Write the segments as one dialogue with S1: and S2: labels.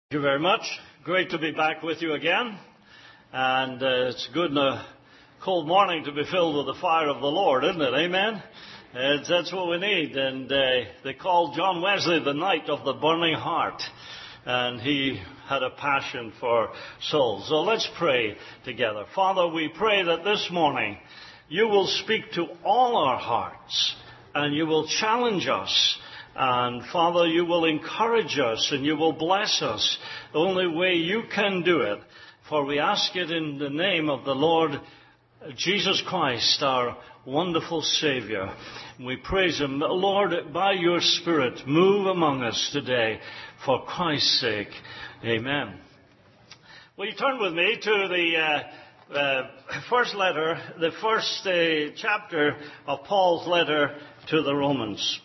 S1: Thank you very much. Great to be back with you again. And it's good in a cold morning to be filled with the fire of the Lord, isn't it? Amen? That's what we need. And they called John Wesley the Knight of the Burning Heart. And he had a passion for souls. So let's pray together. Father, we pray that this morning you will speak to all our hearts and you will challenge us. And Father, you will encourage us and you will bless us the only way you can do it. For we ask it in the name of the Lord Jesus Christ, our wonderful Savior. We praise Him. Lord, by your Spirit, move among us today for Christ's sake. Amen. Will you turn with me to the first letter, the first chapter of Paul's letter to the Romans.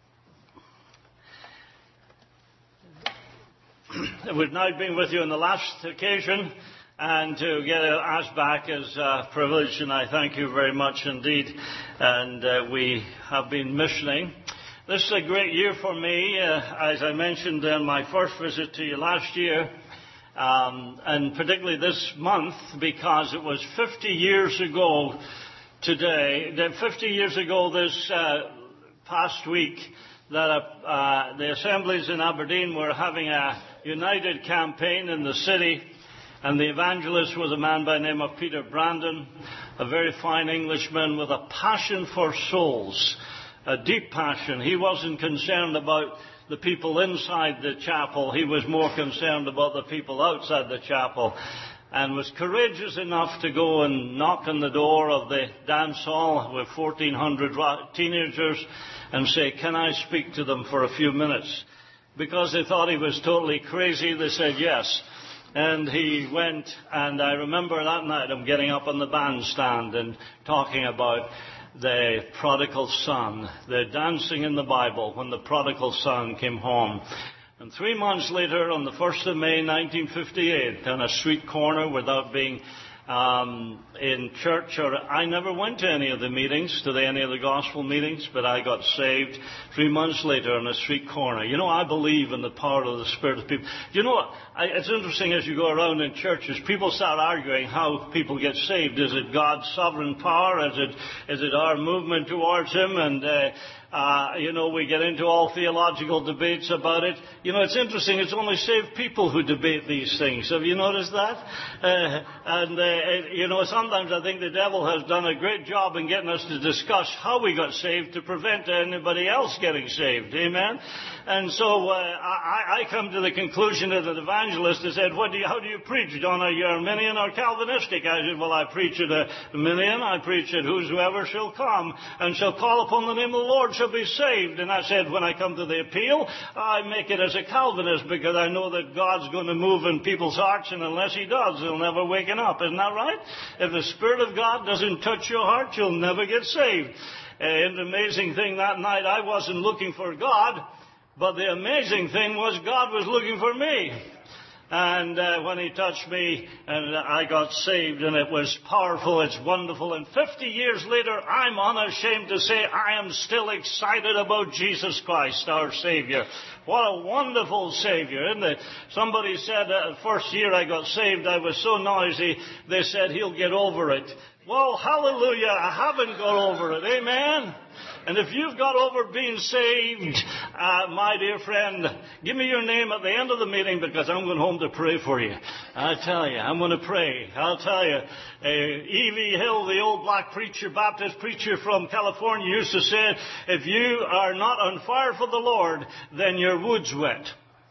S1: We've now been with you on the last occasion, and to get asked back is a privilege, and I thank you very much indeed. And we have been missioning. This is a great year for me, as I mentioned in my first visit to you last year, and particularly this month, because it was 50 years ago today, 50 years ago this past week, that the assemblies in Aberdeen were having a united campaign in the city, and the evangelist was a man by the name of Peter Brandon, a very fine Englishman with a passion for souls, a deep passion. He wasn't concerned about the people inside the chapel. He was more concerned about the people outside the chapel, and was courageous enough to go and knock on the door of the dance hall with 1,400 teenagers and say, "Can I speak to them for a few minutes?" Because they thought he was totally crazy, they said yes. And he went, and I remember that night him getting up on the bandstand and talking about the prodigal son, the dancing in the Bible when the prodigal son came home. And 3 months later, on the 1st of May, 1958, on a street corner without being in church, or I never went to any of the meetings, any of the gospel meetings, but I got saved 3 months later on a street corner. You know, I believe in the power of the Spirit of people. You know what? It's interesting as you go around in churches, people start arguing how people get saved. Is it God's sovereign power? Is it our movement towards Him? And we get into all theological debates about it. You know, it's interesting. It's only saved people who debate these things. Have you noticed that? Sometimes I think the devil has done a great job in getting us to discuss how we got saved to prevent anybody else getting saved. Amen? And so I come to the conclusion that an evangelist has said, how do you preach, John? Are you Arminian or Calvinistic? I said, well, I preach at Arminian. I preach at whosoever shall come and shall call upon the name of the Lord shall be saved. And I said, when I come to the appeal, I make it as a Calvinist because I know that God's going to move in people's hearts, and unless He does, they'll never waken up. Isn't that right? If the Spirit of God doesn't touch your heart, you'll never get saved. And the amazing thing that night, I wasn't looking for God, but the amazing thing was God was looking for me. And when He touched me, and I got saved, and it was powerful, it's wonderful. And 50 years later, I'm unashamed to say I am still excited about Jesus Christ, our Savior. What a wonderful Savior, isn't it? Somebody said the first year I got saved, I was so noisy, they said He'll get over it. Well, hallelujah, I haven't got over it. Amen? And if you've got over being saved, my dear friend, give me your name at the end of the meeting because I'm going home to pray for you. I tell you, I'm going to pray. I'll tell you, E.V. Hill, the old black preacher, Baptist preacher from California, used to say, if you are not on fire for the Lord, then your wood's wet.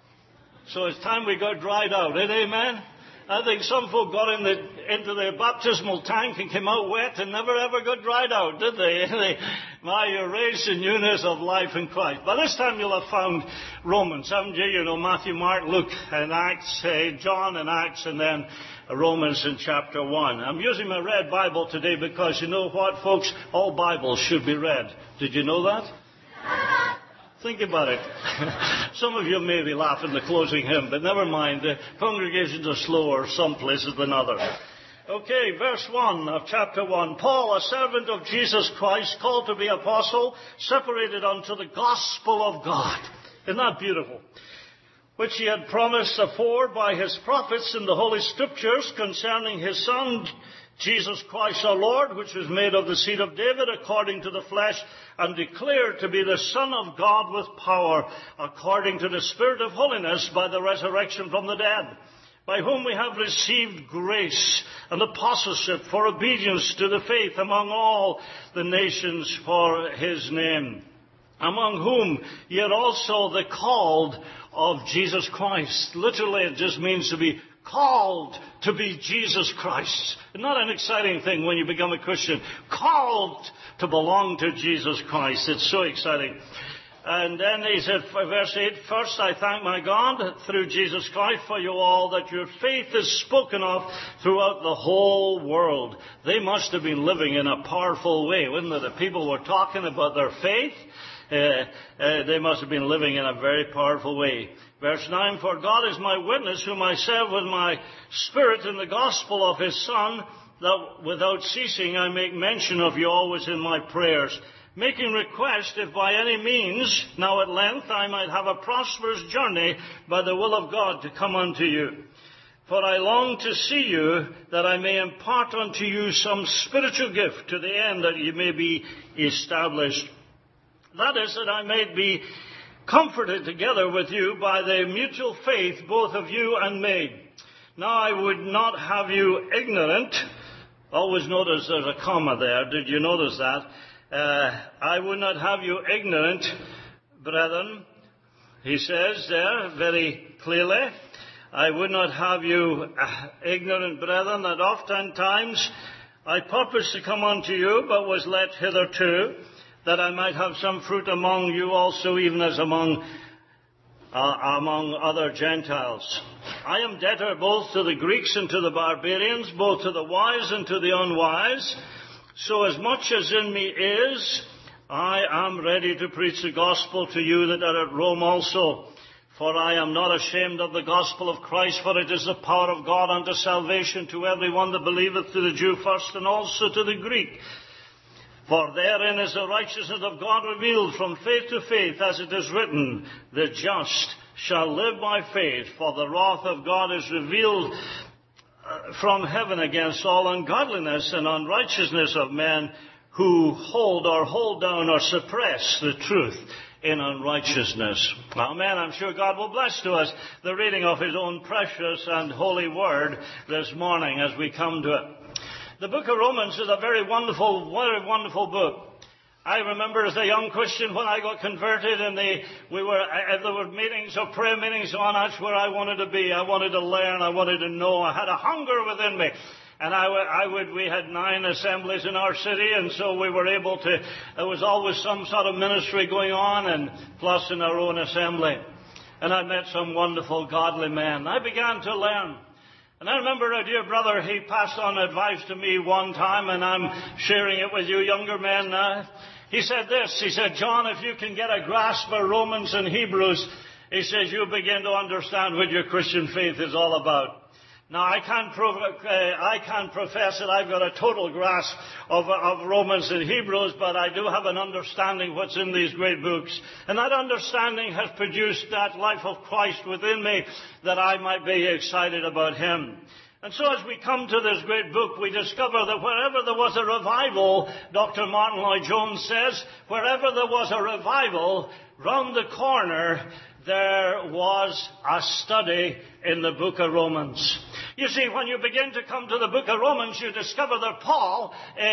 S1: So it's time we got dried out. Amen? I think some folk got into the baptismal tank and came out wet and never ever got dried out, did they? You're raised in newness of life in Christ. By this time you'll have found Romans, haven't you? You know, Matthew, Mark, Luke, and Acts, John and Acts, and then Romans in chapter 1. I'm using my red Bible today because you know what, folks? All Bibles should be read. Did you know that? Think about it. Some of you may be laughing the closing hymn, but never mind. The congregations are slower some places than others. Okay, verse 1 of chapter 1. Paul, a servant of Jesus Christ, called to be apostle, separated unto the gospel of God. Isn't that beautiful? which he had promised afore by his prophets in the Holy Scriptures concerning his Son, Jesus Christ our Lord, which was made of the seed of David according to the flesh, and declared to be the Son of God with power, according to the Spirit of holiness, by the resurrection from the dead, by whom we have received grace and apostleship for obedience to the faith among all the nations for his name, among whom ye are also the called of Jesus Christ. Literally, it just means to be called to be Jesus Christ. Isn't that an exciting thing when you become a Christian? Called to belong to Jesus Christ. It's so exciting. And then he said, verse 8, first I thank my God through Jesus Christ for you all, that your faith is spoken of throughout the whole world. They must have been living in a powerful way, wouldn't they? The people were talking about their faith. They must have been living in a very powerful way. Verse 9, for God is my witness, whom I serve with my spirit in the gospel of his Son, that without ceasing I make mention of you always in my prayers, making request, if by any means, now at length, I might have a prosperous journey by the will of God to come unto you. For I long to see you, that I may impart unto you some spiritual gift, to the end that you may be established. That is, that I may be comforted together with you by the mutual faith, both of you and me. Now I would not have you ignorant. Always notice there's a comma there. Did you notice that? I would not have you ignorant, brethren. He says there very clearly, I would not have you ignorant, brethren, that oftentimes I purposed to come unto you, but was let hitherto, that I might have some fruit among you also, even as among other Gentiles. I am debtor both to the Greeks and to the barbarians, both to the wise and to the unwise. So as much as in me is, I am ready to preach the gospel to you that are at Rome also. For I am not ashamed of the gospel of Christ, for it is the power of God unto salvation to every one that believeth, to the Jew first, and also to the Greek. For therein is the righteousness of God revealed from faith to faith, as it is written, the just shall live by faith, for the wrath of God is revealed from heaven against all ungodliness and unrighteousness of men who hold down or suppress the truth in unrighteousness. Amen. I'm sure God will bless to us the reading of his own precious and holy word this morning as we come to it. The book of Romans is a very wonderful book. I remember as a young Christian when I got converted and there were meetings or prayer meetings on, that's where I wanted to be. I wanted to learn. I wanted to know. I had a hunger within me. And we had 9 assemblies in our city, and so we were able to, there was always some sort of ministry going on, and plus in our own assembly. And I met some wonderful godly men. I began to learn. And I remember a dear brother, he passed on advice to me one time, and I'm sharing it with you younger men now. He said this, he said, John, if you can get a grasp of Romans and Hebrews, he says, you'll begin to understand what your Christian faith is all about. Now, I can't profess that I've got a total grasp of Romans and Hebrews, but I do have an understanding what's in these great books. And that understanding has produced that life of Christ within me that I might be excited about him. And so as we come to this great book, we discover that wherever there was a revival, Dr. Martin Lloyd-Jones says, wherever there was a revival, round the corner, there was a study in the book of Romans. You see, when you begin to come to the book of Romans, you discover that Paul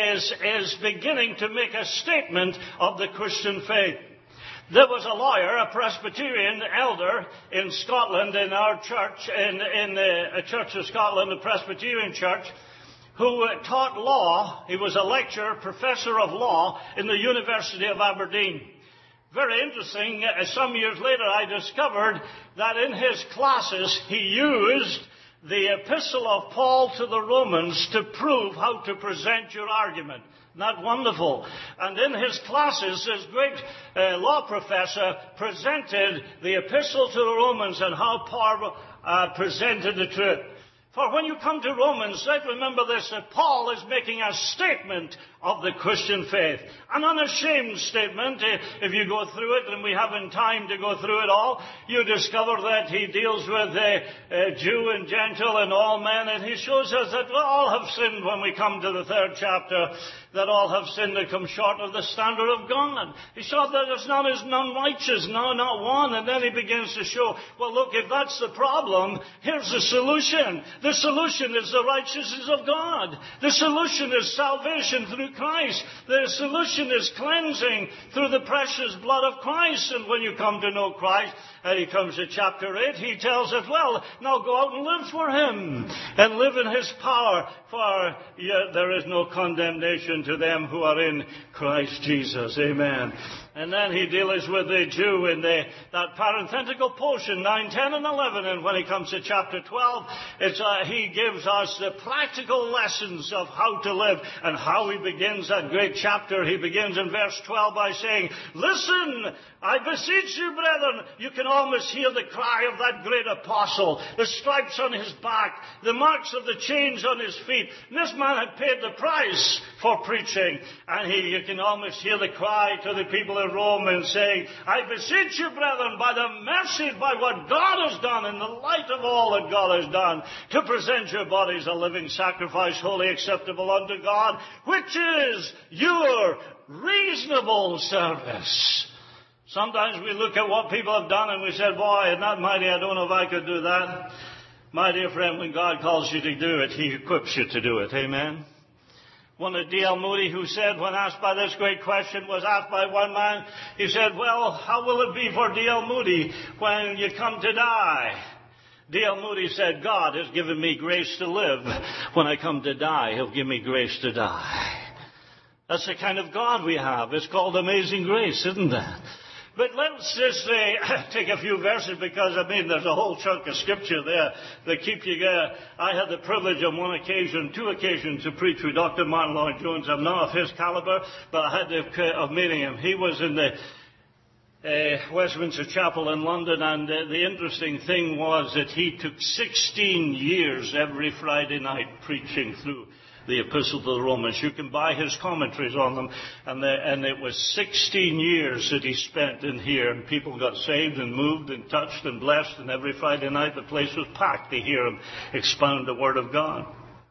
S1: is beginning to make a statement of the Christian faith. There was a lawyer, a Presbyterian elder in Scotland, in our church, in the Church of Scotland, the Presbyterian Church, who taught law. He was a lecturer, professor of law in the University of Aberdeen. Very interesting, some years later I discovered that in his classes he used the epistle of Paul to the Romans to prove how to present your argument. Isn't that wonderful? And in his classes, this great law professor presented the epistle to the Romans and how Paul presented the truth. For when you come to Romans, let's remember this, that Paul is making a statement of the Christian faith. An unashamed statement. If you go through it, and we haven't time to go through it all, you discover that he deals with Jew and Gentile and all men, and he shows us that all have sinned when we come to the 3rd chapter, that all have sinned and come short of the standard of God. He saw that there's none righteous, no, not one. And then he begins to show, well, look, if that's the problem, here's the solution. The solution is the righteousness of God. The solution is salvation through Christ. The solution is cleansing through the precious blood of Christ. And when you come to know Christ, and he comes to chapter 8, he tells us, well, now go out and live for him, and live in his power, for there is no condemnation to them who are in Christ Jesus. Amen. And then he deals with the Jew in that parenthetical portion, 9, 10, and 11. And when he comes to chapter 12, he gives us the practical lessons of how to live. And how he begins that great chapter, he begins in verse 12 by saying, listen, I beseech you, brethren. You can almost hear the cry of that great apostle, the stripes on his back, the marks of the chains on his feet. And this man had paid the price for preaching. And you can almost hear the cry to the people in Rome and saying, I beseech you, brethren, by the mercy, by what God has done, in the light of all that God has done, to present your bodies a living sacrifice, wholly acceptable unto God, which is your reasonable service. Sometimes we look at what people have done and we said, boy, isn't that mighty? I don't know if I could do that. My dear friend, when God calls you to do it, he equips you to do it. Amen. One of D.L. Moody, who said, when asked by this great question, was asked by one man, he said, well, how will it be for D.L. Moody when you come to die? D.L. Moody said, God has given me grace to live. When I come to die, he'll give me grace to die. That's the kind of God we have. It's called amazing grace, isn't that? But let's just take a few verses, because, there's a whole chunk of scripture there that keep you there. I had the privilege on two occasions, to preach with Dr. Martin Lloyd-Jones. I'm not of his caliber, but I had of meeting him. He was in the Westminster Chapel in London, and the interesting thing was that he took 16 years every Friday night preaching through the Epistle to the Romans. You can buy his commentaries on them. And it was 16 years that he spent in here. And people got saved and moved and touched and blessed. And every Friday night the place was packed to hear him expound the Word of God.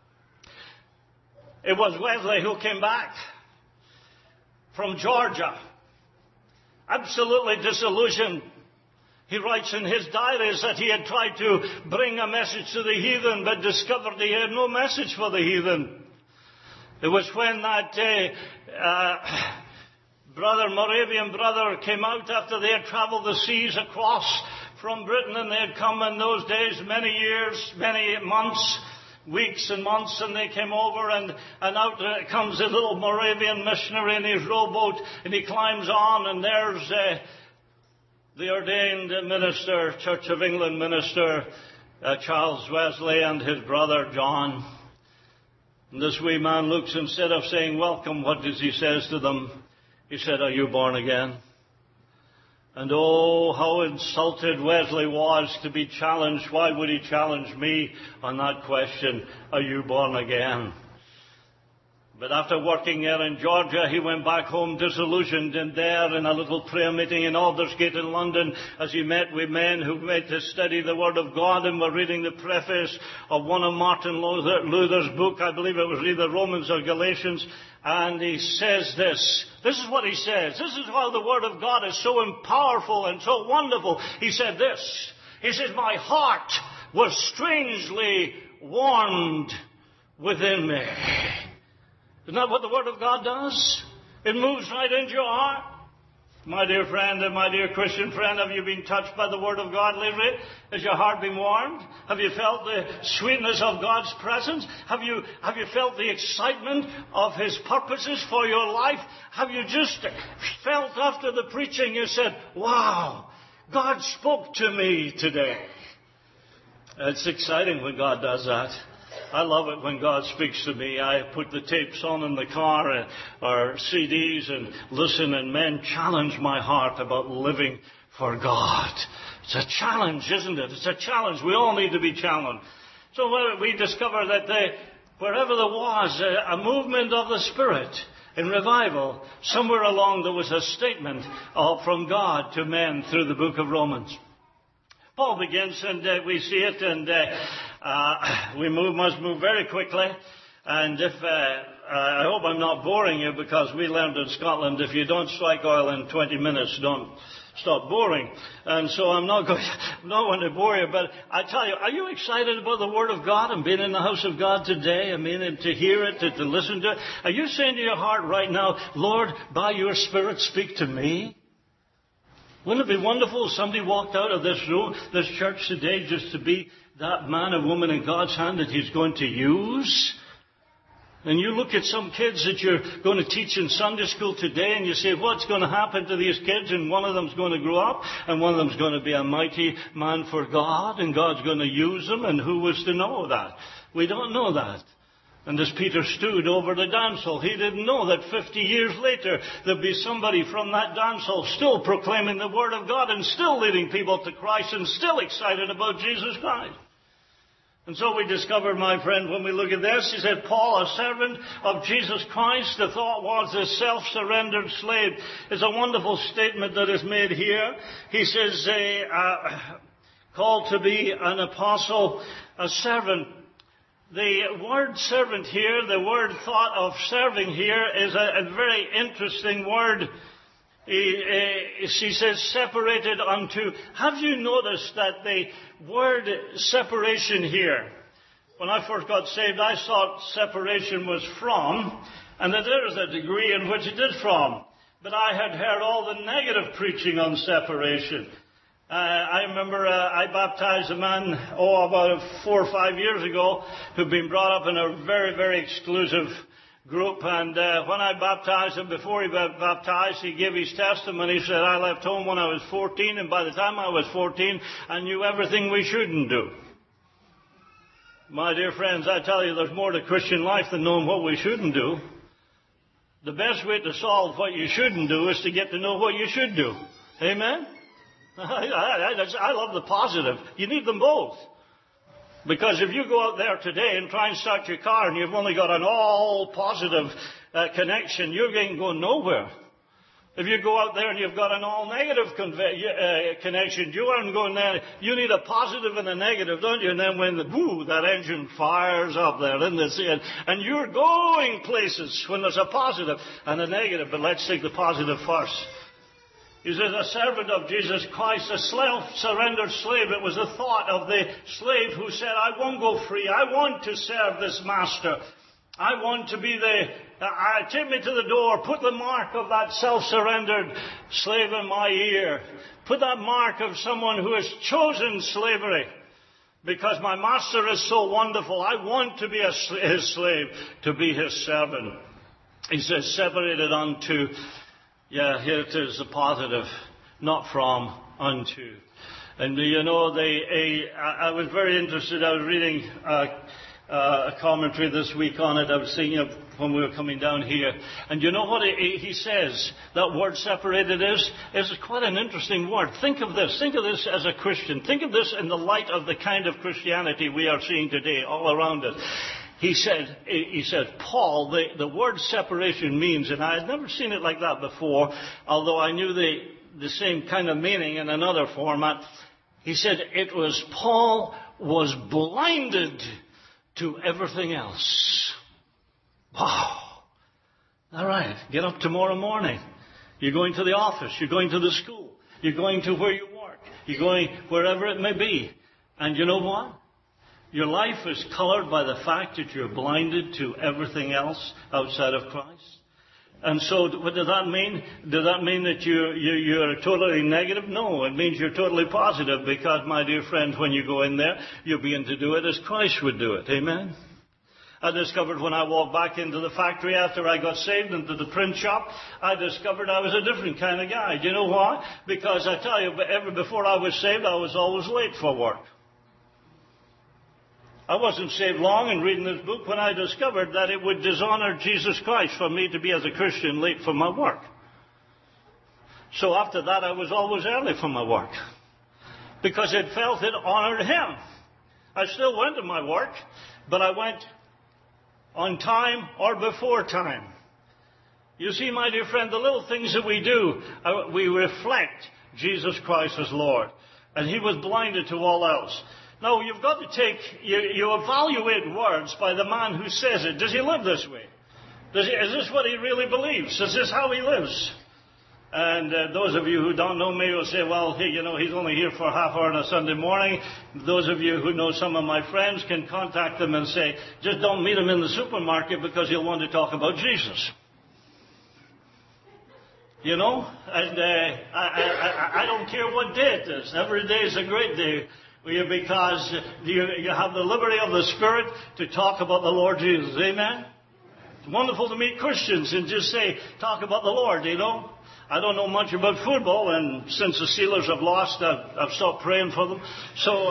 S1: It was Wesley who came back from Georgia, absolutely disillusioned. He writes in his diaries that he had tried to bring a message to the heathen, but discovered he had no message for the heathen. It was when that Moravian brother came out after they had traveled the seas across from Britain, and they had come in those days many years, many months, weeks and months, and they came over, and out comes a little Moravian missionary in his rowboat, and he climbs on, and there's the ordained minister, Church of England minister, Charles Wesley, and his brother John. And this wee man looks, instead of saying, welcome, what does he says to them? He said, are you born again? And oh, how insulted Wesley was to be challenged. Why would he challenge me on that question? Are you born again? But after working there in Georgia, he went back home disillusioned, and there in a little prayer meeting in Aldersgate in London, as he met with men who went to study the Word of God and were reading the preface of one of Martin Luther's book, I believe it was either Romans or Galatians, and he says this. This is what he says. This is how the Word of God is so powerful and so wonderful. He said this. He says, my heart was strangely warmed within me. Isn't that what the Word of God does? It moves right into your heart. My dear friend and my dear Christian friend, have you been touched by the Word of God lately? Has your heart been warmed? Have you felt the sweetness of God's presence? Have you felt the excitement of His purposes for your life? Have you just felt after the preaching, you said, wow, God spoke to me today? It's exciting when God does that. I love it when God speaks to me. I put the tapes on in the car or CDs and listen, and men challenge my heart about living for God. It's a challenge, isn't it? It's a challenge. We all need to be challenged. So we discover that wherever there was a movement of the Spirit in revival, somewhere along there was a statement from God to men through the book of Romans. Paul begins, and we see it, and we must move very quickly. And I hope I'm not boring you, because we learned in Scotland, if you don't strike oil in 20 minutes, don't stop boring. And so I'm not going to bore you, but I tell you, are you excited about the Word of God and being in the house of God today? I mean, and to hear it, to listen to it. Are you saying to your heart right now, Lord, by your Spirit, speak to me? Wouldn't it be wonderful if somebody walked out of this room, this church today, just to be that man or woman in God's hand that He's going to use? And you look at some kids that you're going to teach in Sunday school today, and you say, what's going to happen to these kids? And one of them's going to grow up, and one of them's going to be a mighty man for God, and God's going to use them, and who was to know that? We don't know that. And as Peter stood over the dance hall, he didn't know that 50 years later there'd be somebody from that dance hall still proclaiming the Word of God and still leading people to Christ and still excited about Jesus Christ. And so we discover, my friend, when we look at this, he said, Paul, a servant of Jesus Christ, the thought was a self-surrendered slave. It's a wonderful statement that is made here. He says, called to be an apostle, a servant. The word servant here, the word thought of serving here, is a very interesting word. She says, separated unto. Have you noticed that the word separation here, when I first got saved, I thought separation was from, and that there is a degree in which it is from. But I had heard all the negative preaching on separation. I remember I baptized a man, about 4 or 5 years ago, who'd been brought up in a very, very exclusive group, and when I baptized him, before he got baptized, he gave his testimony. He said, I left home when I was 14, and by the time I was 14, I knew everything we shouldn't do. My dear friends, I tell you, there's more to Christian life than knowing what we shouldn't do. The best way to solve what you shouldn't do is to get to know what you should do. Amen? I love the positive. You need them both. Because if you go out there today and try and start your car and you've only got an all positive connection, you're going to go nowhere. If you go out there and you've got an all negative connection, you aren't going there. You need a positive and a negative, don't you? And then when that engine fires up there, and you're going places when there's a positive and a negative. But let's take the positive first. He says, a servant of Jesus Christ, a self-surrendered slave. It was the thought of the slave who said, I won't go free. I want to serve this master. I want to be take me to the door. Put the mark of that self-surrendered slave in my ear. Put that mark of someone who has chosen slavery. Because my master is so wonderful. I want to be his slave, to be his servant. He says, separated unto. Yeah, here it is, the positive, not from, unto. And you know, I was very interested. I was reading a commentary this week on it. I was seeing it when we were coming down here. And you know what he says? That word separated is quite an interesting word. Think of this. Think of this as a Christian. Think of this in the light of the kind of Christianity we are seeing today all around us. He said, Paul, the word separation means, and I had never seen it like that before, although I knew the same kind of meaning in another format. He said Paul was blinded to everything else. Wow. All right, get up tomorrow morning. You're going to the office. You're going to the school. You're going to where you work. You're going wherever it may be. And you know what? Your life is colored by the fact that you're blinded to everything else outside of Christ. And so what does that mean? Does that mean that you're totally negative? No, it means you're totally positive, because, my dear friend, when you go in there, you'll begin to do it as Christ would do it. Amen? I discovered when I walked back into the factory after I got saved, into the print shop, I discovered I was a different kind of guy. Do you know why? Because I tell you, before I was saved, I was always late for work. I wasn't saved long in reading this book when I discovered that it would dishonor Jesus Christ for me to be, as a Christian, late for my work. So after that, I was always early for my work, because it felt it honored Him. I still went to my work, but I went on time or before time. You see, my dear friend, the little things that we do, we reflect Jesus Christ as Lord. And he was blinded to all else. Now, you've got to you evaluate words by the man who says it. Does he live this way? Is this what he really believes? Is this how he lives? And those of you who don't know me will say, well, hey, he's only here for a half hour on a Sunday morning. Those of you who know some of my friends can contact them and say, just don't meet him in the supermarket because he'll want to talk about Jesus. And I don't care what day it is. Every day is a great day because you have the liberty of the Spirit to talk about the Lord Jesus. Amen? It's wonderful to meet Christians and just say, talk about the Lord, I don't know much about football, and since the Steelers have lost, I've stopped praying for them. So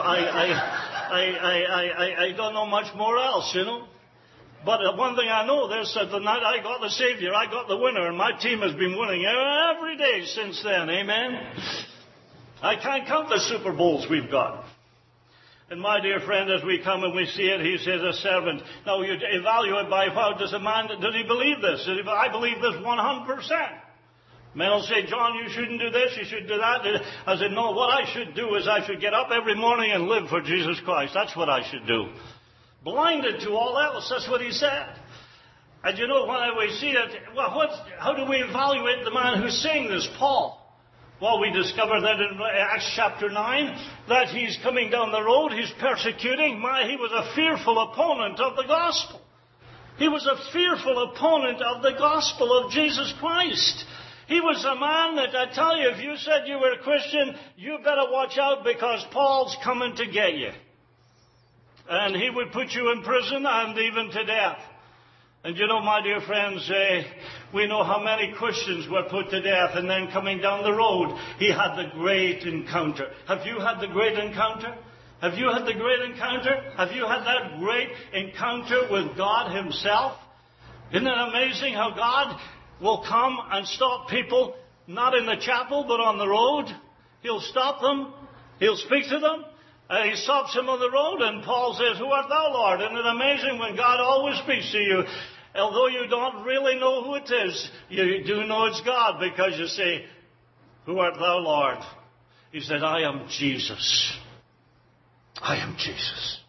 S1: I don't know much more else, But one thing I know is that the night I got the Savior, I got the winner, and my team has been winning every day since then. Amen? I can't count the Super Bowls we've got. And my dear friend, as we come and we see it, he says a servant. Now you evaluate by how does he believe this? I believe this 100%. Men will say, John, you shouldn't do this, you should do that. I said, no, what I should do is I should get up every morning and live for Jesus Christ. That's what I should do. Blinded to all else, that's what he said. And when we see it, how do we evaluate the man who's saying this, Paul? Well, we discover that in Acts chapter 9, that he's coming down the road, he's persecuting. He was a fearful opponent of the gospel. He was a fearful opponent of the gospel of Jesus Christ. He was a man that, I tell you, if you said you were a Christian, you better watch out because Paul's coming to get you. And he would put you in prison and even to death. And my dear friends, we know how many Christians were put to death. And then coming down the road, he had the great encounter. Have you had the great encounter? Have you had the great encounter? Have you had that great encounter with God himself? Isn't it amazing how God will come and stop people, not in the chapel, but on the road? He'll stop them. He'll speak to them. He stops him on the road, and Paul says, who art thou, Lord? Isn't it amazing when God always speaks to you? Although you don't really know who it is, you do know it's God because you say, who art thou, Lord? He said, I am Jesus. I am Jesus.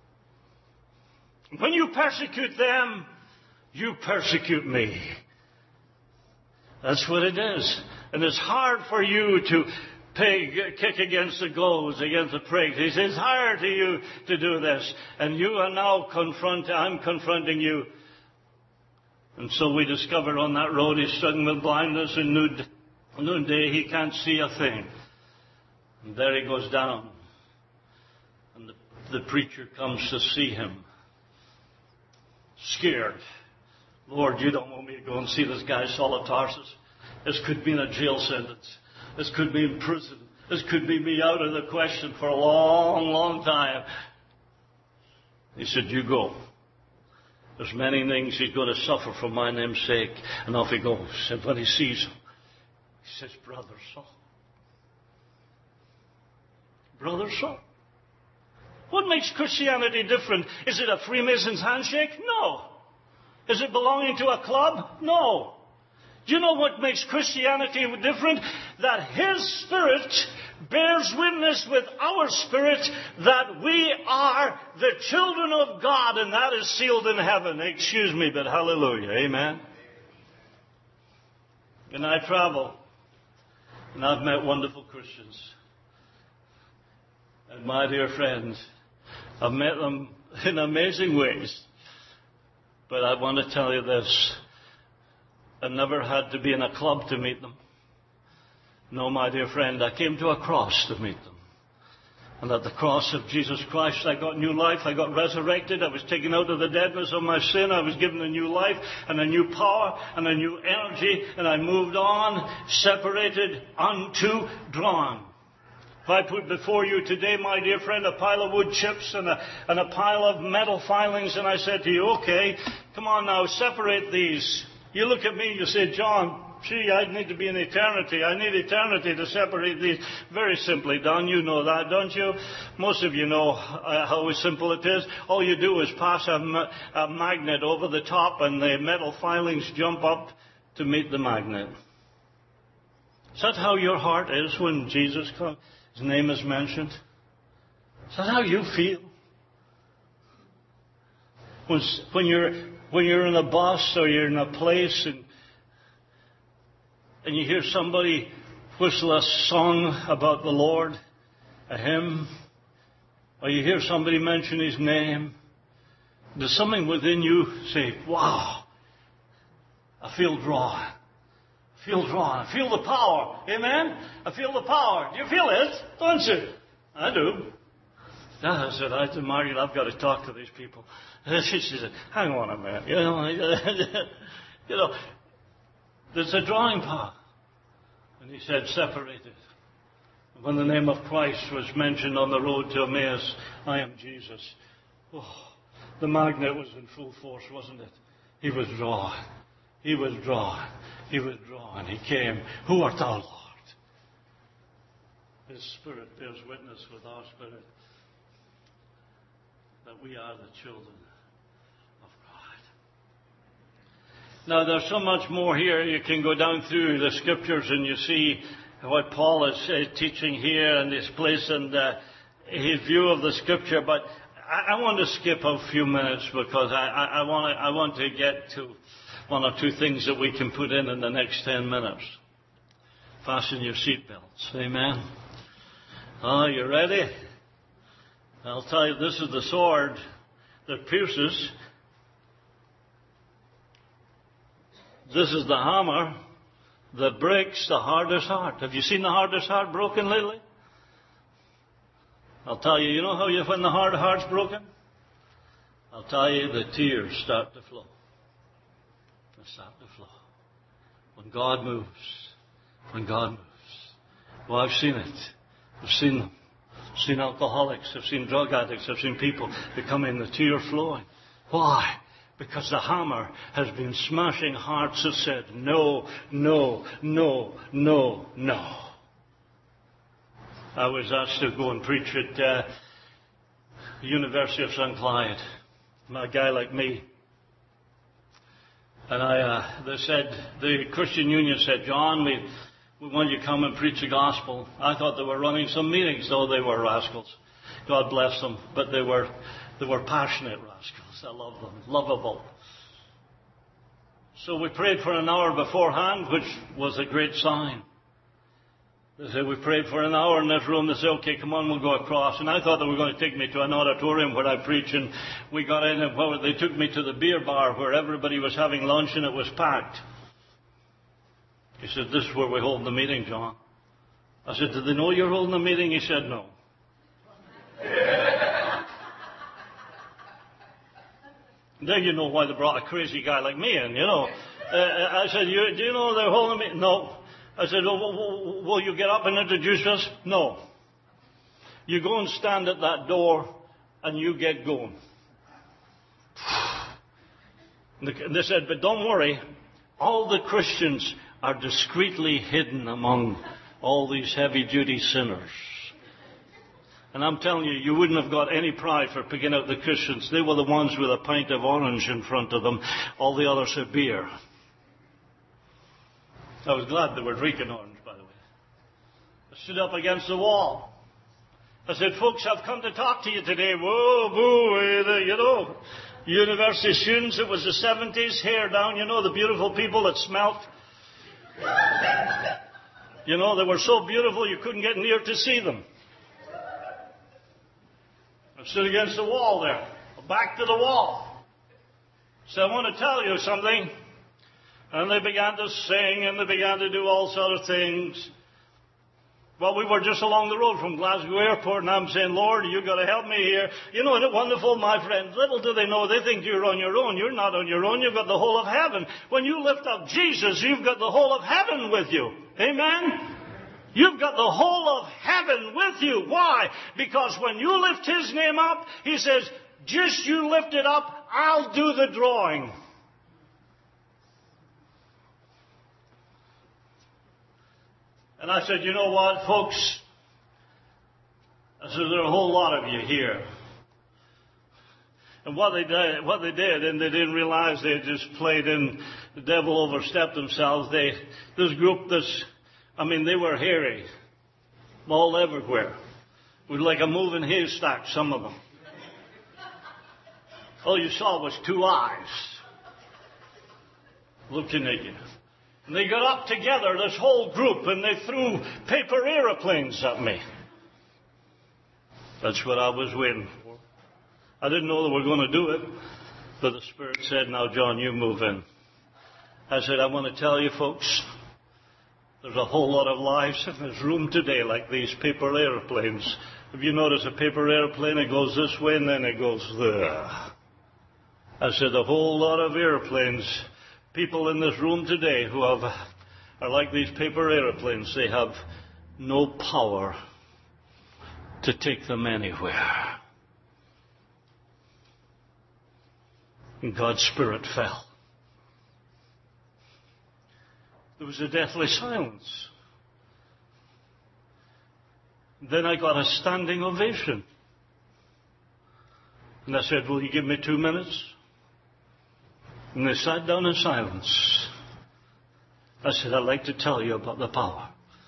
S1: When you persecute them, you persecute me. That's what it is. And it's hard for you to kick against the goads, against the pricks. He says, it's hard to you to do this. And you are now I'm confronting you. And so we discover on that road he's stricken with blindness, and noonday he can't see a thing. And there he goes down. And the preacher comes to see him. Scared. Lord, you don't want me to go and see this guy, Saul of Tarsus. This could be in a jail sentence. This could be in prison. This could be me out of the question for a long, long time. He said, you go. There's many things he's going to suffer for my name's sake. And off he goes. And when he sees him, he says, Brother Saul. Brother Saul. What makes Christianity different? Is it a Freemason's handshake? No. Is it belonging to a club? No. Do you know what makes Christianity different? That his Spirit bears witness with our spirit that we are the children of God, and that is sealed in heaven. Excuse me, but hallelujah. Amen. And I travel, and I've met wonderful Christians. And my dear friends, I've met them in amazing ways. But I want to tell you this. I never had to be in a club to meet them. No, my dear friend, I came to a cross to meet them. And at the cross of Jesus Christ, I got new life. I got resurrected. I was taken out of the deadness of my sin. I was given a new life and a new power and a new energy. And I moved on, separated unto drawn. If I put before you today, my dear friend, a pile of wood chips and a pile of metal filings, and I said to you, okay, come on now, separate these. You look at me and you say, John, Gee, I need to be in eternity. I need eternity to separate these. Very simply done. You know that, don't you? Most of you know how simple it is. All you do is pass a magnet over the top and the metal filings jump up to meet the magnet. Is that how your heart is when Jesus comes? His name is mentioned? Is that how you feel? When you're in a bus or you're in a place and you hear somebody whistle a song about the Lord, a hymn, or you hear somebody mention His name, does something within you say, wow, I feel drawn. I feel drawn. I feel the power. Amen? I feel the power. Do you feel it? Don't you? I do. I said to Margaret, I've got to talk to these people. She said, hang on a minute. You know, there's a drawing power. And he said, separated. When the name of Christ was mentioned on the road to Emmaus, I am Jesus. Oh, the magnet was in full force, wasn't it? He was drawn. He was drawn. He was drawn. He came. Who art thou, Lord? His Spirit bears witness with our spirit that we are the children of God. Now, there's so much more here. You can go down through the Scriptures and you see what Paul is teaching here and his place and his view of the Scripture. But I want to skip a few minutes because I want to get to one or two things that we can put in the next 10 minutes. Fasten your seatbelts. Amen. Oh, you ready? I'll tell you, this is the sword that pierces. This is the hammer that breaks the hardest heart. Have you seen the hardest heart broken lately? I'll tell you, you know how when the hard heart's broken? I'll tell you, the tears start to flow. They start to flow. When God moves. When God moves. Well, I've seen it. I've seen them. I've seen alcoholics. I've seen drug addicts. I've seen people becoming the tear flowing. Why? Because the hammer has been smashing hearts that said, no, no, no, no, no. I was asked to go and preach at the University of St. Clyde. A guy like me. And they said, the Christian Union said, John, we want you to come and preach the gospel. I thought they were running some meetings, though they were rascals. God bless them. But they were passionate rascals. I love them. Lovable. So we prayed for an hour beforehand, which was a great sign. They said, we prayed for an hour in this room. They said, okay, come on, we'll go across. And I thought they were going to take me to an auditorium where I preach. And we got in and they took me to the beer bar where everybody was having lunch and it was packed. He said, this is where we hold the meeting, John. I said, do they know you're holding the meeting? He said, no. There you know why they brought a crazy guy like me in, you know. I said, do you know they're holding the meeting? No. I said, will you get up and introduce us? No. You go and stand at that door and you get going. They said, but don't worry, all the Christians are discreetly hidden among all these heavy-duty sinners. And I'm telling you, you wouldn't have got any pride for picking out the Christians. They were the ones with a pint of orange in front of them. All the others had beer. I was glad they were drinking orange, by the way. I stood up against the wall. I said, folks, I've come to talk to you today. Whoa, boo, you know, university students, it was the 70s, hair down, you know, the beautiful people that smelt. You know, they were so beautiful you couldn't get near to see them. I stood against the wall there, back to the wall. So I want to tell you something. And they began to sing and they began to do all sorts of things. Well, we were just along the road from Glasgow Airport and I'm saying, Lord, you've got to help me here. You know, isn't it wonderful, my friends? Little do they know, they think you're on your own. You're not on your own. You've got the whole of heaven. When you lift up Jesus, you've got the whole of heaven with you. Amen? You've got the whole of heaven with you. Why? Because when you lift His name up, He says, just you lift it up, I'll do the drawing. And I said, you know what, folks? I said, there are a whole lot of you here. And what they did, and they didn't realize they had just played in, the devil overstepped themselves. This group, they were hairy, all everywhere. It was like a moving haystack, some of them. All you saw was two eyes looking at you. And they got up together, this whole group, and they threw paper aeroplanes at me. That's what I was waiting for. I didn't know they were going to do it, but the Spirit said, now, John, you move in. I said, I want to tell you, folks, there's a whole lot of lives in this room today like these paper airplanes. If you notice a paper airplane, it goes this way and then it goes there. I said, a whole lot of airplanes, people in this room today who are like these paper airplanes. They have no power to take them anywhere. And God's Spirit fell. There was a deathly silence. Then I got a standing ovation. And I said, will you give me 2 minutes? And they sat down in silence. I said, I'd like to tell you about the power.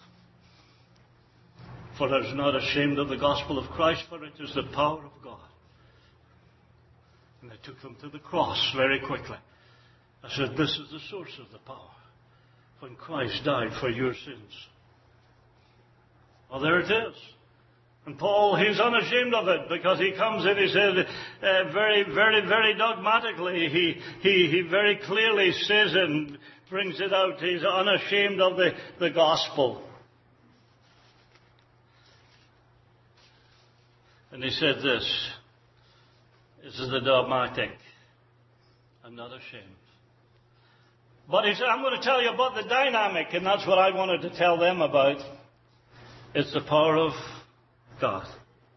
S1: For I was not ashamed of the gospel of Christ, for it is the power of God. And I took them to the cross very quickly. I said, this is the source of the power. When Christ died for your sins. Well, there it is. And Paul, he's unashamed of it because he comes in, he said, very, very, very dogmatically, he very clearly says and brings it out. He's unashamed of the gospel. And he said this is the dogmatic. I'm not ashamed. But he said, I'm going to tell you about the dynamic, and that's what I wanted to tell them about. It's the power of God.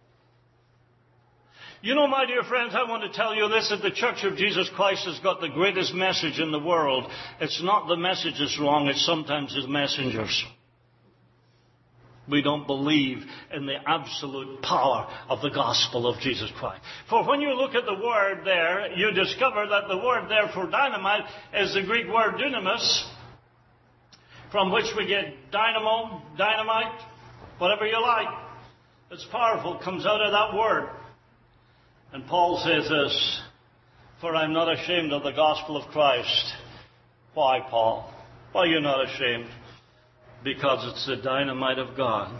S1: You know, my dear friends, I want to tell you this, that the Church of Jesus Christ has got the greatest message in the world. It's not the message that's wrong, it's sometimes the messengers. We don't believe in the absolute power of the gospel of Jesus Christ. For when you look at the word there, you discover that the word there for dynamite is the Greek word dunamis, from which we get dynamo, dynamite, whatever you like. It's powerful, comes out of that word. And Paul says this, for I'm not ashamed of the gospel of Christ. Why, Paul? Why are you not ashamed? Because it's the dynamite of God.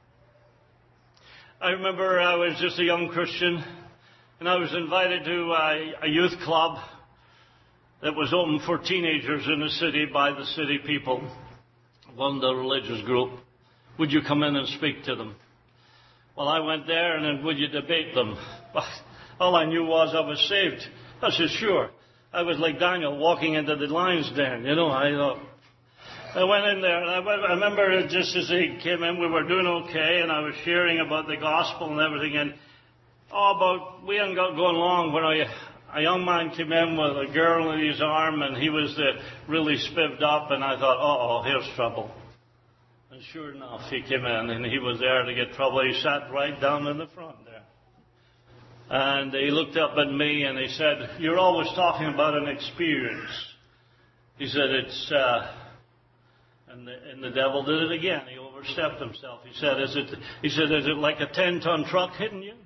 S1: I remember I was just a young Christian, and I was invited to a youth club that was open for teenagers in the city by the city people, one of the religious group. Would you come in and speak to them? Well, I went there, and then would you debate them? All I knew was I was saved. I said, sure. I was like Daniel walking into the lion's den. You know, I went in there, and I remember just as he came in, we were doing okay, and I was sharing about the gospel and everything, and we hadn't got going long when a young man came in with a girl in his arm, and he was really spivved up, and I thought, here's trouble. And sure enough, he came in, and he was there to get trouble. He sat right down in the front there. And he looked up at me, and he said, you're always talking about an experience. He said, And the devil did it again. He overstepped himself. He said, is it like a 10-ton truck hitting you?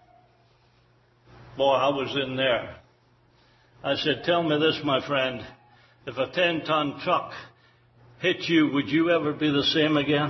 S1: Boy, I was in there. I said, tell me this, my friend. If a 10-ton truck hit you, would you ever be the same again?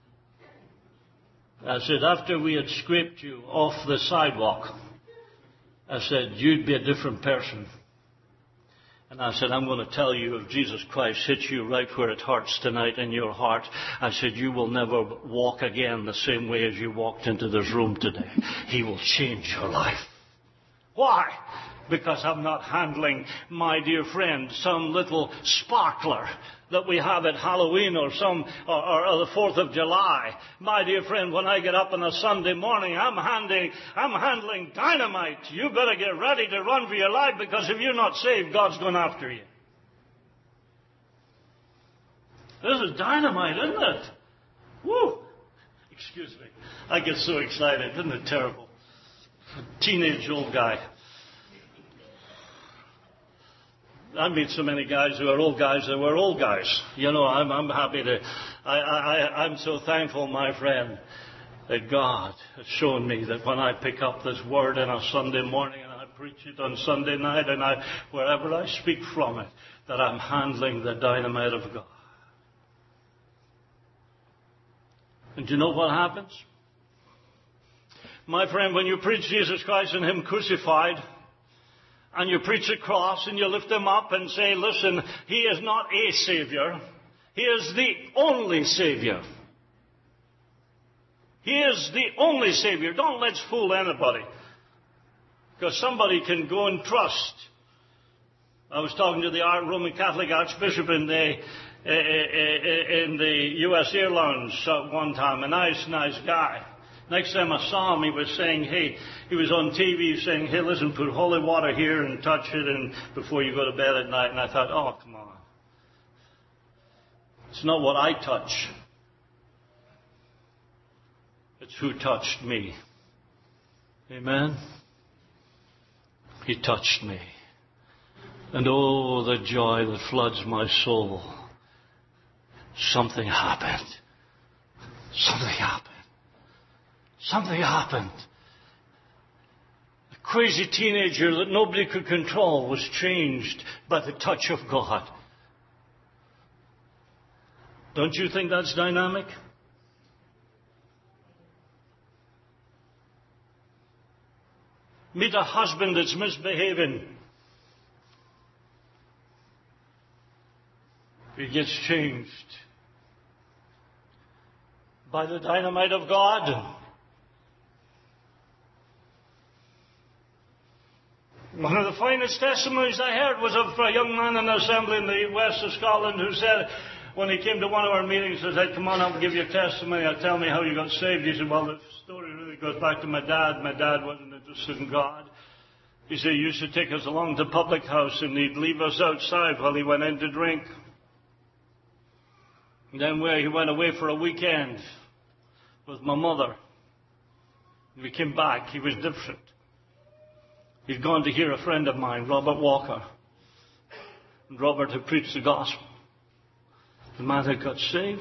S1: I said, after we had scraped you off the sidewalk, I said, you'd be a different person. And I said, I'm going to tell you, if Jesus Christ hits you right where it hurts tonight in your heart, I said, you will never walk again the same way as you walked into this room today. He will change your life. Why? Because I'm not handling, my dear friend, some little sparkler that we have at Halloween or the 4th of July. My dear friend, when I get up on a Sunday morning, I'm handling dynamite. You better get ready to run for your life, because if you're not saved, God's going after you. This is dynamite, isn't it? Woo! Excuse me. I get so excited. Isn't it terrible? Teenage old guy. I meet so many guys who are old guys that were old guys. You know, I'm happy to... I'm so thankful, my friend, that God has shown me that when I pick up this word on a Sunday morning and I preach it on Sunday night and wherever I speak from it, that I'm handling the dynamite of God. And do you know what happens? My friend, when you preach Jesus Christ and Him crucified, and you preach the cross and you lift Him up and say, listen, He is not a Savior. He is the only Savior. He is the only Savior. Don't let's fool anybody. Because somebody can go and trust. I was talking to the Roman Catholic Archbishop in the U.S. Air Lounge one time. A nice guy. Next time I saw him, he was saying, hey, he was on TV saying, hey, listen, put holy water here and touch it and before you go to bed at night. And I thought, oh, come on. It's not what I touch. It's who touched me. Amen? He touched me. And oh, the joy that floods my soul. Something happened. Something happened. Something happened. A crazy teenager that nobody could control was changed by the touch of God. Don't you think that's dynamic? Meet a husband that's misbehaving. He gets changed by the dynamite of God. One of the finest testimonies I heard was of a young man in an assembly in the west of Scotland who said, when he came to one of our meetings, he said, come on, I'll give you a testimony. I'll tell me how you got saved. He said, well, the story really goes back to my dad. My dad wasn't interested in God. He said he used to take us along to the public house and he'd leave us outside while he went in to drink. And then he went away for a weekend with my mother. When we came back, he was different. He'd gone to hear a friend of mine, Robert Walker. And Robert had preached the gospel. The man had got saved.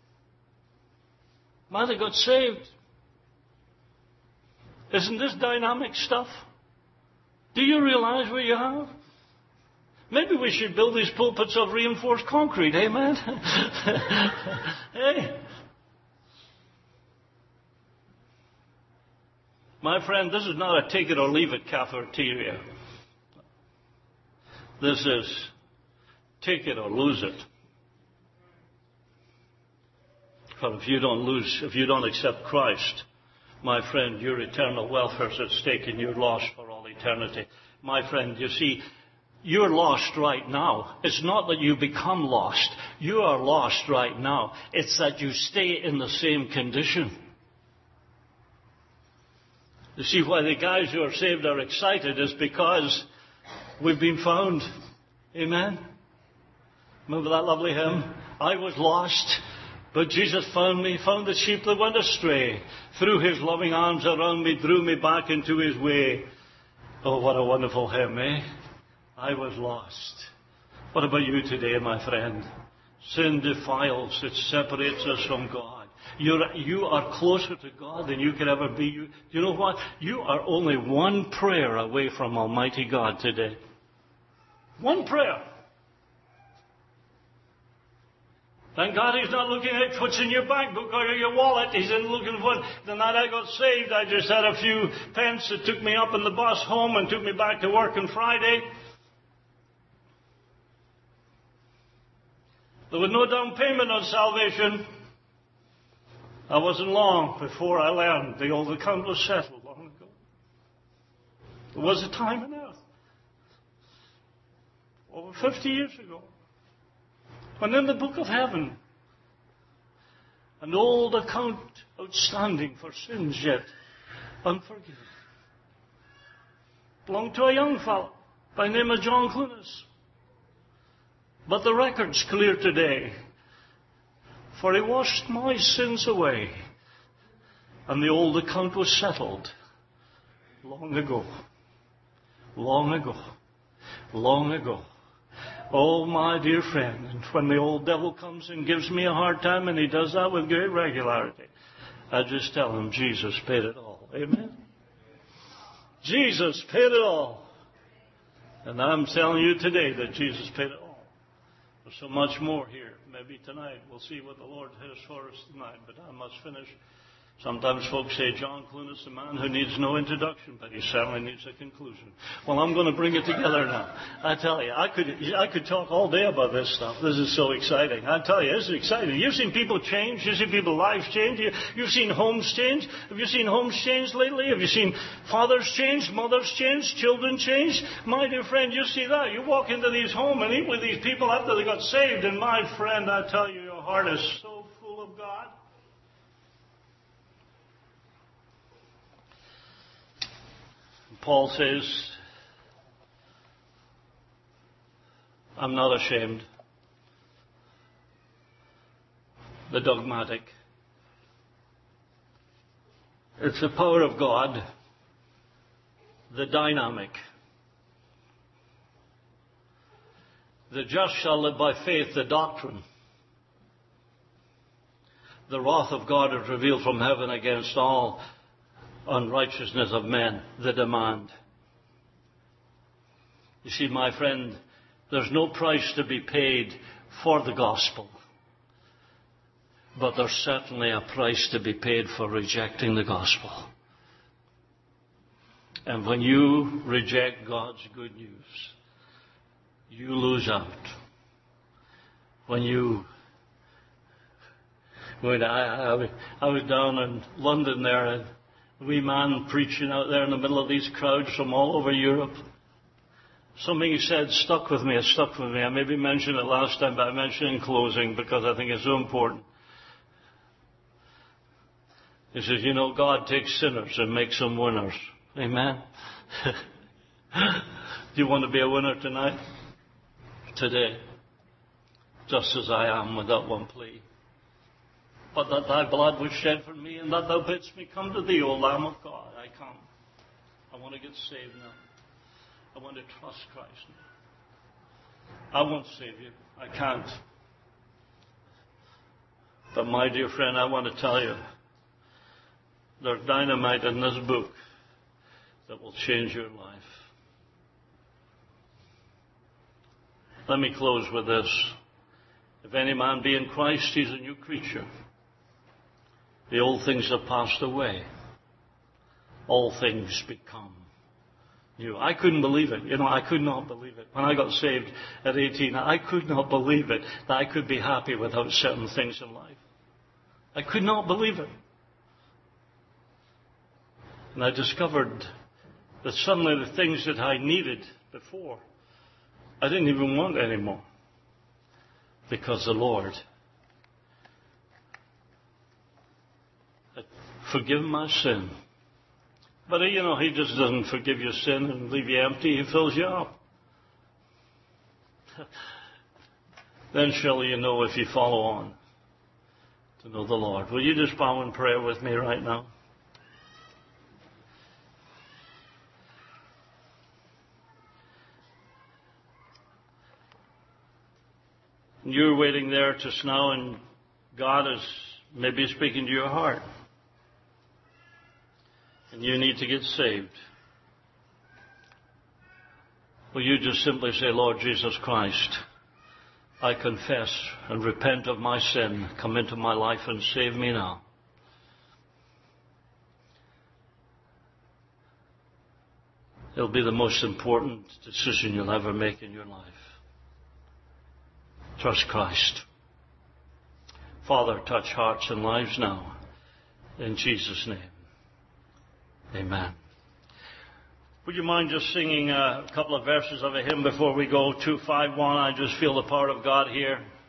S1: The man had got saved. Isn't this dynamic stuff? Do you realize what you have? Maybe we should build these pulpits of reinforced concrete, amen? Hey. My friend, this is not a take it or leave it cafeteria. This is take it or lose it. But if you don't accept Christ, my friend, your eternal welfare is at stake and you're lost for all eternity. My friend, you see, you're lost right now. It's not that you become lost. You are lost right now. It's that you stay in the same condition. You see, why the guys who are saved are excited is because we've been found. Amen? Remember that lovely hymn? I was lost, but Jesus found me, found the sheep that went astray. Threw His loving arms around me, drew me back into His way. Oh, what a wonderful hymn, eh? I was lost. What about you today, my friend? Sin defiles. It separates us from God. You are closer to God than you could ever be. Do you know what? You are only one prayer away from Almighty God today. One prayer. Thank God He's not looking at what's in your bank book or your wallet. He's looking for... The night I got saved, I just had a few pence that took me up in the bus home and took me back to work on Friday. There was no down payment on salvation. I wasn't long before I learned the old account was settled long ago. There was a time on earth, over 50 years ago, when in the book of heaven, an old account outstanding for sins yet unforgiven belonged to a young fellow by the name of John Clunas. But the record's clear today. For he washed my sins away. And the old account was settled long ago. Long ago. Long ago. Oh, my dear friend, and when the old devil comes and gives me a hard time, and he does that with great regularity, I just tell him Jesus paid it all. Amen? Jesus paid it all. And I'm telling you today that Jesus paid it all. There's so much more here. Maybe tonight we'll see what the Lord has for us tonight, but I must finish. Sometimes folks say John Clune is a man who needs no introduction, but he certainly needs a conclusion. Well, I'm going to bring it together now. I tell you, I could talk all day about this stuff. This is so exciting. I tell you, this is exciting. You've seen people change. You've seen people's lives change. You've seen homes change. Have you seen homes change lately? Have you seen fathers change, mothers change, children change? My dear friend, you see that. You walk into these homes and eat with these people after they got saved, and my friend, I tell you, your heart is so full of God. Paul says, I'm not ashamed. The dogmatic. It's the power of God. The dynamic. The just shall live by faith, the doctrine. The wrath of God is revealed from heaven against all unrighteousness of men, the demand. You see, my friend, there's no price to be paid for the gospel. But there's certainly a price to be paid for rejecting the gospel. And when you reject God's good news, you lose out. I was down in London there, and a wee man preaching out there in the middle of these crowds from all over Europe. Something he said stuck with me. It stuck with me. I maybe mentioned it last time, but I mention it in closing because I think it's so important. He says, you know, God takes sinners and makes them winners. Amen? Do you want to be a winner tonight? Today? Just as I am, without one plea. But that thy blood was shed for me, and that thou bidst me come to thee, O Lamb of God. I come. I want to get saved now. I want to trust Christ now. I won't save you. I can't. But my dear friend, I want to tell you, there's dynamite in this book that will change your life. Let me close with this. If any man be in Christ, he's a new creature. The old things have passed away. All things become new. I couldn't believe it. You know, I could not believe it. When I got saved at 18, I could not believe it that I could be happy without certain things in life. I could not believe it. And I discovered that suddenly the things that I needed before, I didn't even want anymore. Because the Lord had forgiven my sin. But, you know, He just doesn't forgive your sin and leave you empty. He fills you up. Then shall you know if you follow on to know the Lord. Will you just bow in prayer with me right now? You're waiting there just now, and God is maybe speaking to your heart. And you need to get saved. Will you just simply say, Lord Jesus Christ, I confess and repent of my sin. Come into my life and save me now. It'll be the most important decision you'll ever make in your life. Trust Christ. Father, touch hearts and lives now. In Jesus' name. Amen. Would you mind just singing a couple of verses of a hymn before we go? 251, I just feel the power of God here.